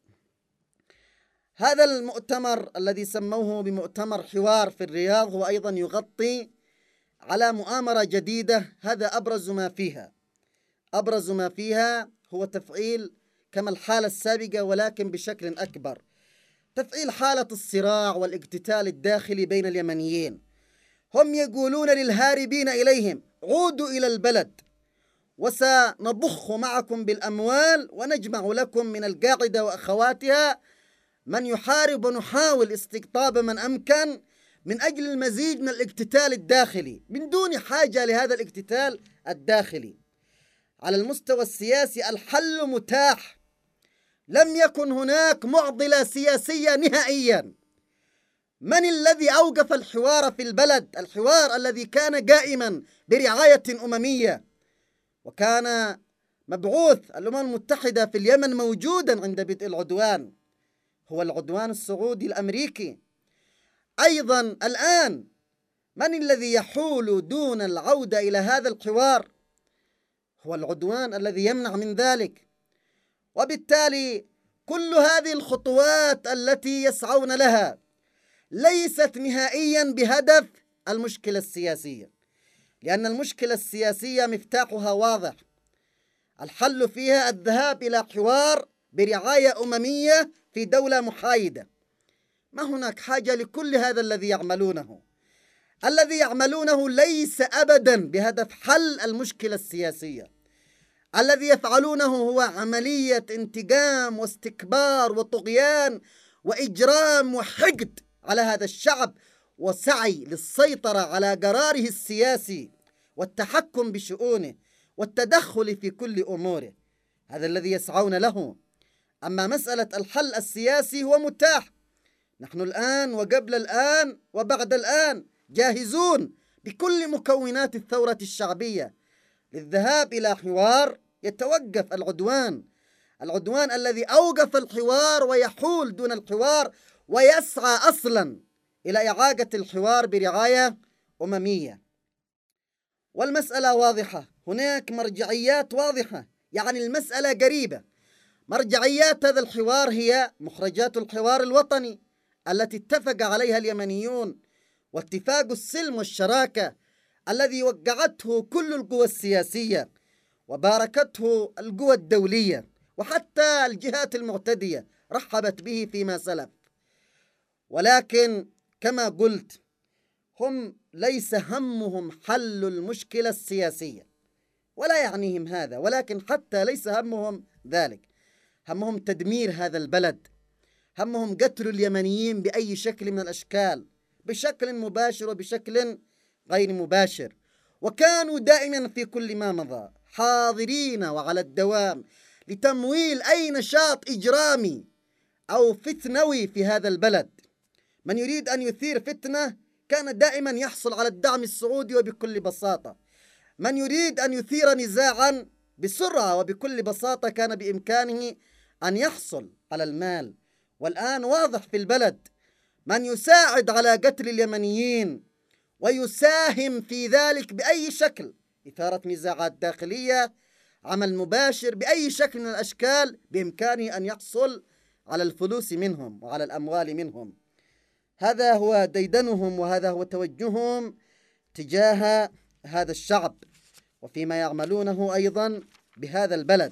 هذا المؤتمر الذي سموه بمؤتمر حوار في الرياض هو أيضا يغطي على مؤامرة جديدة. هذا أبرز ما فيها أبرز ما فيها هو تفعيل كما الحالة السابقة ولكن بشكل أكبر، تفعيل حالة الصراع والاقتتال الداخلي بين اليمنيين. هم يقولون للهاربين إليهم: عودوا إلى البلد وسنضخ معكم بالأموال ونجمع لكم من القاعدة وأخواتها من يحارب، ونحاول استقطاب من أمكن من أجل المزيد من الاقتتال الداخلي من دون حاجة لهذا الاقتتال الداخلي. على المستوى السياسي الحل متاح، لم يكن هناك معضلة سياسية نهائيا. من الذي أوقف الحوار في البلد؟ الحوار الذي كان قائما برعاية أممية، وكان مبعوث الأمم المتحدة في اليمن موجودا عند بدء العدوان، هو العدوان السعودي الأمريكي. أيضا الآن من الذي يحول دون العودة إلى هذا الحوار؟ هو العدوان الذي يمنع من ذلك. وبالتالي كل هذه الخطوات التي يسعون لها ليست نهائيا بهدف المشكلة السياسية، لأن المشكلة السياسية مفتاحها واضح، الحل فيها الذهاب إلى حوار برعاية أممية في دولة محايدة. ما هناك حاجة لكل هذا الذي يعملونه. الذي يعملونه ليس أبدا بهدف حل المشكلة السياسية. الذي يفعلونه هو عملية انتقام واستكبار وطغيان وإجرام وحقد على هذا الشعب، وسعي للسيطرة على قراره السياسي والتحكم بشؤونه والتدخل في كل أموره. هذا الذي يسعون له. أما مسألة الحل السياسي هو متاح، نحن الآن وقبل الآن وبعد الآن جاهزون بكل مكونات الثورة الشعبية للذهاب إلى حوار يتوقف العدوان، العدوان الذي أوقف الحوار ويحول دون الحوار ويسعى أصلا إلى إعادة الحوار برعاية أممية. والمسألة واضحة، هناك مرجعيات واضحة، يعني المسألة قريبة. مرجعيات هذا الحوار هي مخرجات الحوار الوطني التي اتفق عليها اليمنيون، واتفاق السلم والشراكة الذي وقعته كل القوى السياسية وباركته القوى الدولية، وحتى الجهات المعتدية رحبت به فيما سلف. ولكن كما قلت، هم ليس همهم حل المشكلة السياسية ولا يعنيهم هذا، ولكن حتى ليس همهم ذلك، همهم تدمير هذا البلد، همهم قتل اليمنيين بأي شكل من الأشكال، بشكل مباشر وبشكل غير مباشر. وكانوا دائما في كل ما مضى حاضرين وعلى الدوام لتمويل أي نشاط إجرامي أو فتنوي في هذا البلد. من يريد أن يثير فتنة كان دائما يحصل على الدعم السعودي وبكل بساطة. من يريد أن يثير نزاعا بسرعة وبكل بساطة كان بإمكانه أن يحصل على المال. والآن واضح في البلد من يساعد على قتل اليمنيين ويساهم في ذلك بأي شكل، إثارة نزاعات داخلية، عمل مباشر بأي شكل من الأشكال، بإمكانه أن يحصل على الفلوس منهم وعلى الأموال منهم. هذا هو ديدنهم وهذا هو توجههم تجاه هذا الشعب وفيما يعملونه أيضا بهذا البلد.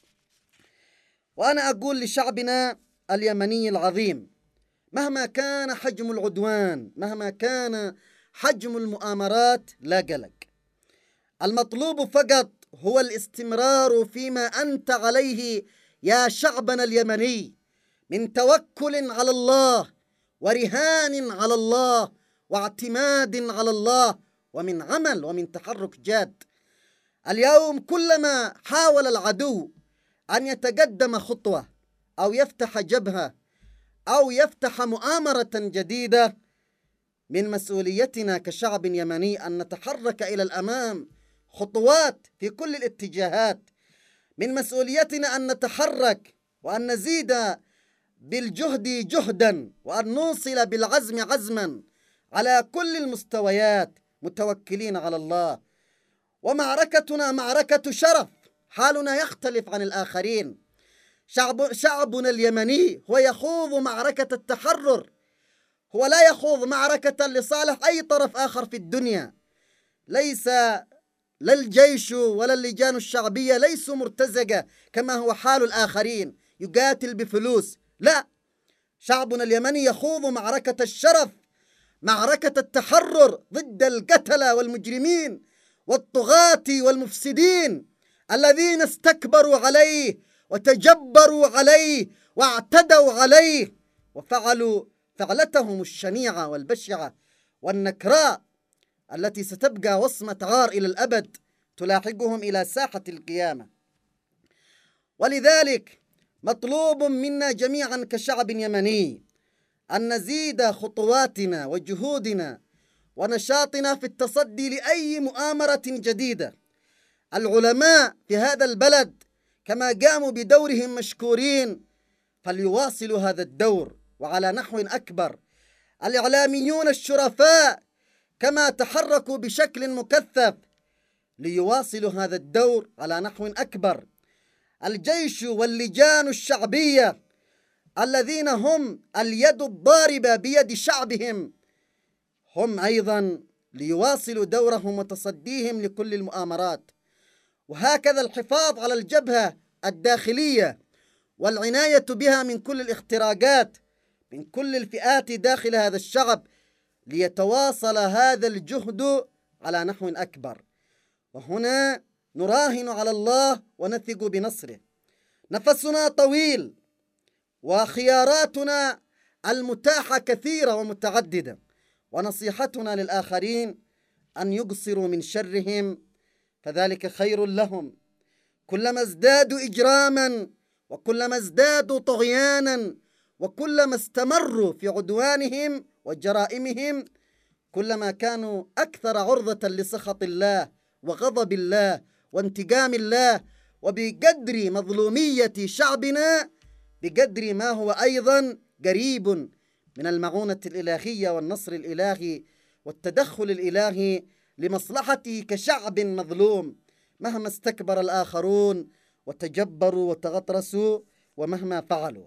وأنا أقول لشعبنا اليمني العظيم، مهما كان حجم العدوان، مهما كان حجم المؤامرات، لا قلق. المطلوب فقط هو الاستمرار فيما أنت عليه يا شعبنا اليمني من توكل على الله ورهان على الله واعتماد على الله ومن عمل ومن تحرك جاد. اليوم كلما حاول العدو أن يتقدم خطوة أو يفتح جبهة أو يفتح مؤامرة جديدة، من مسؤوليتنا كشعب يمني أن نتحرك إلى الأمام خطوات في كل الاتجاهات. من مسؤوليتنا أن نتحرك وأن نزيد بالجهد جهدا وأن نوصل بالعزم عزما على كل المستويات متوكلين على الله. ومعركتنا معركة شرف، حالنا يختلف عن الآخرين. شعب شعبنا اليمني هو يخوض معركة التحرر، هو لا يخوض معركة لصالح أي طرف آخر في الدنيا. ليس لا الجيش ولا اللجان الشعبية ليسوا مرتزقة كما هو حال الآخرين يقاتل بفلوس، لا، شعبنا اليمني يخوض معركة الشرف، معركة التحرر ضد القتلة والمجرمين والطغاة والمفسدين الذين استكبروا عليه وتجبروا عليه واعتدوا عليه وفعلوا فعلتهم الشنيعة والبشعة والنكراء التي ستبقى وصمة عار إلى الأبد تلاحقهم إلى ساحة القيامة. ولذلك مطلوب منا جميعا كشعب يمني أن نزيد خطواتنا وجهودنا ونشاطنا في التصدي لأي مؤامرة جديدة. العلماء في هذا البلد كما قاموا بدورهم مشكورين فليواصلوا هذا الدور وعلى نحو أكبر. الإعلاميون الشرفاء كما تحركوا بشكل مكثف ليواصلوا هذا الدور على نحو أكبر. الجيش واللجان الشعبية الذين هم اليد الضاربة بيد شعبهم هم أيضا ليواصلوا دورهم وتصديهم لكل المؤامرات. وهكذا الحفاظ على الجبهة الداخلية والعناية بها من كل الاختراقات من كل الفئات داخل هذا الشعب ليتواصل هذا الجهد على نحو أكبر. وهنا نراهن على الله ونثق بنصره. نفسنا طويل وخياراتنا المتاحة كثيرة ومتعددة، ونصيحتنا للآخرين أن يقصروا من شرهم فذلك خير لهم. كلما ازدادوا إجراما وكلما ازدادوا طغيانا وكلما استمروا في عدوانهم وجرائمهم كلما كانوا أكثر عرضة لسخط الله وغضب الله وانتقام الله. وبقدر مظلومية شعبنا بقدر ما هو أيضا قريب من المعونة الإلهية والنصر الإلهي والتدخل الإلهي لمصلحته كشعب مظلوم مهما استكبر الآخرون وتجبروا وتغطرسوا ومهما فعلوا.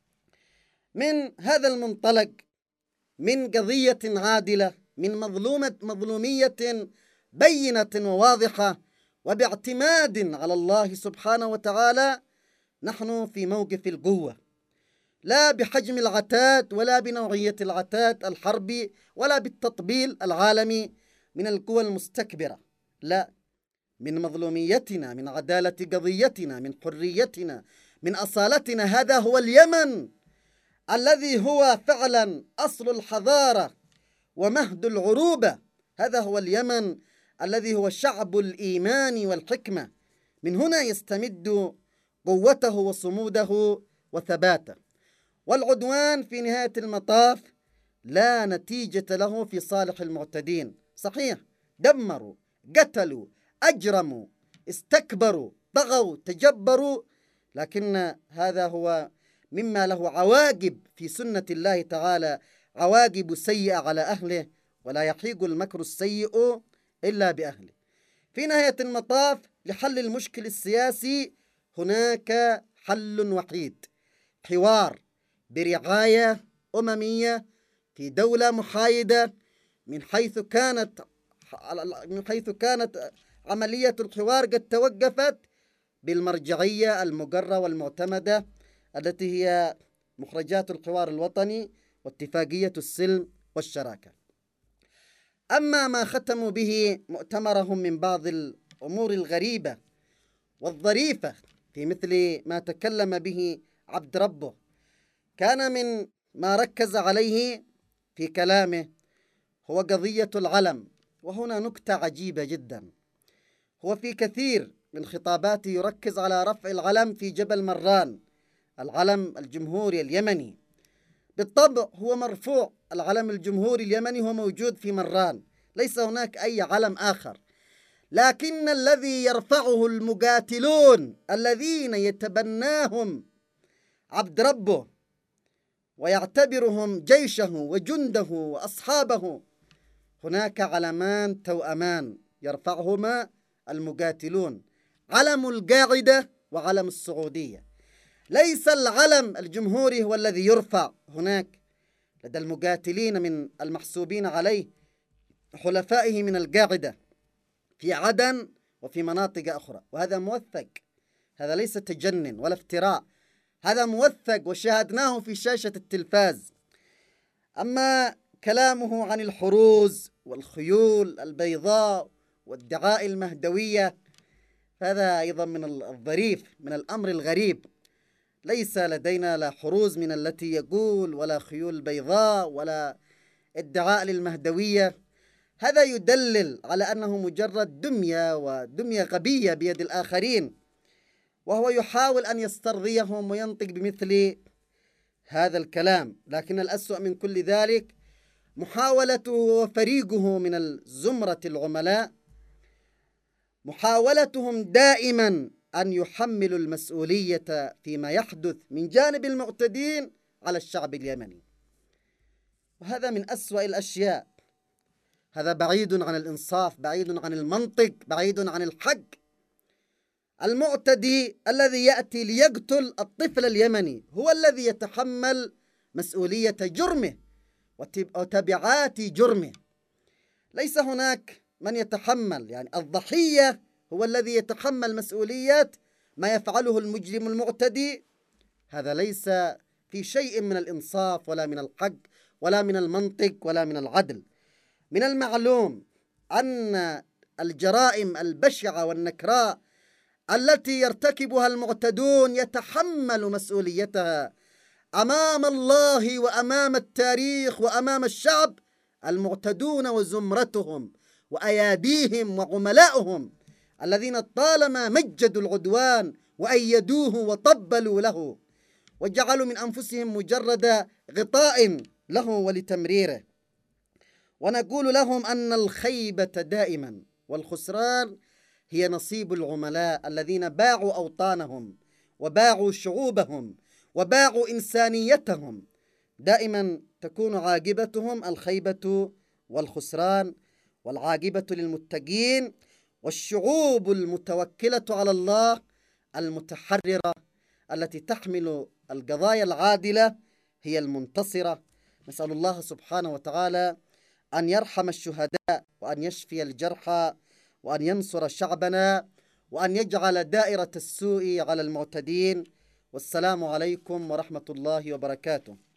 من هذا المنطلق من قضية عادلة من مظلومة مظلومية بينة وواضحة وباعتماد على الله سبحانه وتعالى نحن في موقف القوة، لا بحجم العتاد ولا بنوعية العتاد الحربي ولا بالتطبيل العالمي من القوى المستكبرة، لا، من مظلوميتنا من عدالة قضيتنا من حريتنا من أصالتنا. هذا هو اليمن الذي هو فعلا أصل الحضارة ومهد العروبة. هذا هو اليمن الذي هو شعب الإيمان والحكمة. من هنا يستمد قوته وصموده وثباته. والعدوان في نهاية المطاف لا نتيجة له في صالح المعتدين. صحيح دمروا قتلوا أجرموا استكبروا طغوا تجبروا، لكن هذا هو مما له عواقب في سنة الله تعالى، عواقب سيئة على أهله، ولا يحيق المكر السيء إلا بأهله. في نهاية المطاف لحل المشكل السياسي هناك حل وحيد، حوار برعاية أممية في دولة محايدة من حيث كانت من حيث كانت عملية الحوار قد توقفت بالمرجعية المقرة والمعتمدة التي هي مخرجات الحوار الوطني واتفاقية السلم والشراكة. أما ما ختموا به مؤتمرهم من بعض الأمور الغريبة والظريفة في مثل ما تكلم به عبد ربه، كان من ما ركز عليه في كلامه هو قضية العلم. وهنا نكتة عجيبة جدا، هو في كثير من خطاباته يركز على رفع العلم في جبل مران، العلم الجمهوري اليمني. بالطبع هو مرفوع، العلم الجمهوري اليمني هو موجود في مران، ليس هناك أي علم آخر، لكن الذي يرفعه المقاتلون الذين يتبناهم عبد ربه ويعتبرهم جيشه وجنده وأصحابه، هناك علمان توأمان يرفعهما المقاتلون، علم القاعدة وعلم السعودية. ليس العلم الجمهوري هو الذي يرفع هناك لدى المقاتلين من المحسوبين عليه حلفائه من القاعدة في عدن وفي مناطق أخرى، وهذا موثق، هذا ليس تجنن ولا افتراء، هذا موثق وشاهدناه في شاشة التلفاز. أما كلامه عن الحروز والخيول البيضاء والدعاء المهدوية، هذا أيضا من الظريف، من الأمر الغريب. ليس لدينا لا حروز من التي يقول، ولا خيول بيضاء، ولا ادعاء للمهدوية. هذا يدلل على أنه مجرد دمية، ودمية غبية بيد الآخرين، وهو يحاول أن يسترضيهم وينطق بمثل هذا الكلام. لكن الأسوأ من كل ذلك محاولته وفريقه من الزمرة العملاء، محاولتهم دائما أن يحملوا المسؤولية فيما يحدث من جانب المعتدين على الشعب اليمني، وهذا من أسوأ الأشياء. هذا بعيد عن الإنصاف، بعيد عن المنطق، بعيد عن الحق. المعتدي الذي يأتي ليقتل الطفل اليمني هو الذي يتحمل مسؤولية جرمه وتبعات جرمه. ليس هناك من يتحمل، يعني الضحية هو الذي يتحمل مسؤولية ما يفعله المجرم المعتدي. هذا ليس في شيء من الإنصاف ولا من الحق ولا من المنطق ولا من العدل. من المعلوم أن الجرائم البشعة والنكراء التي يرتكبها المعتدون يتحمل مسؤوليتها أمام الله وأمام التاريخ وأمام الشعب المعتدون وزمرتهم وأياديهم وعملاؤهم الذين طالما مجدوا العدوان وأيدوه وطبلوا له وجعلوا من أنفسهم مجرد غطاء له ولتمريره. ونقول لهم أن الخيبة دائما والخسران هي نصيب العملاء الذين باعوا أوطانهم وباعوا شعوبهم وباعوا إنسانيتهم. دائما تكون عاقبتهم الخيبة والخسران، والعاقبة للمتقين والشعوب المتوكلة على الله المتحررة التي تحمل القضايا العادلة هي المنتصرة. نسأل الله سبحانه وتعالى أن يرحم الشهداء، وأن يشفي الجرحى، وأن ينصر شعبنا، وأن يجعل دائرة السوء على المعتدين. والسلام عليكم ورحمة الله وبركاته.